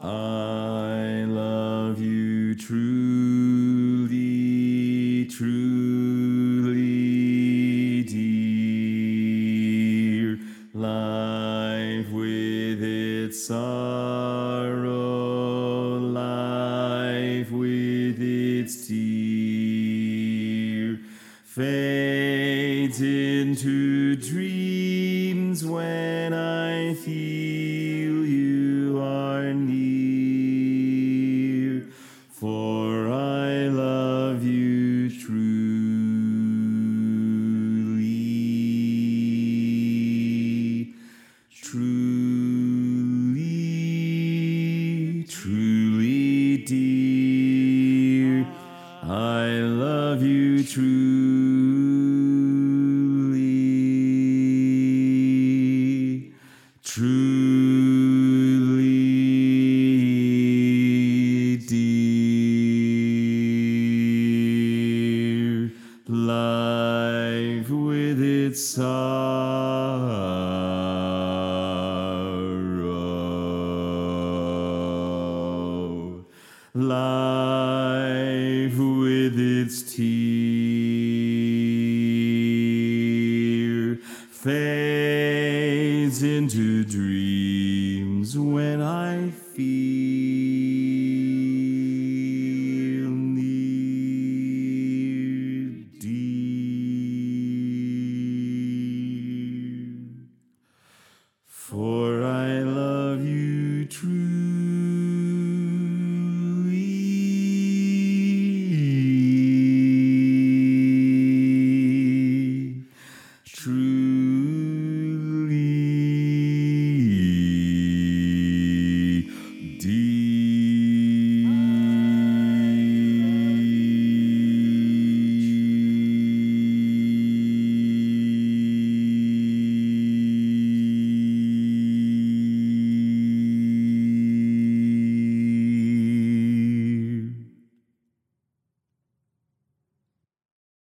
I love you truly, truly, dear. Life with its sorrow, life with its tear, fades into dreams when I feel you are near. For I love you truly, truly, truly, dear. I love you truly, truly, dear. Life with its sorrow, life with its tear, fades into dreams when I feel